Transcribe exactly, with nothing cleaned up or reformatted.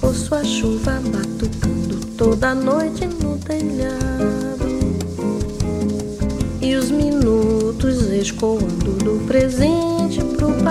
fosse a chuva batucando toda noite no telhado, e os minutos escoando do presente pro passado.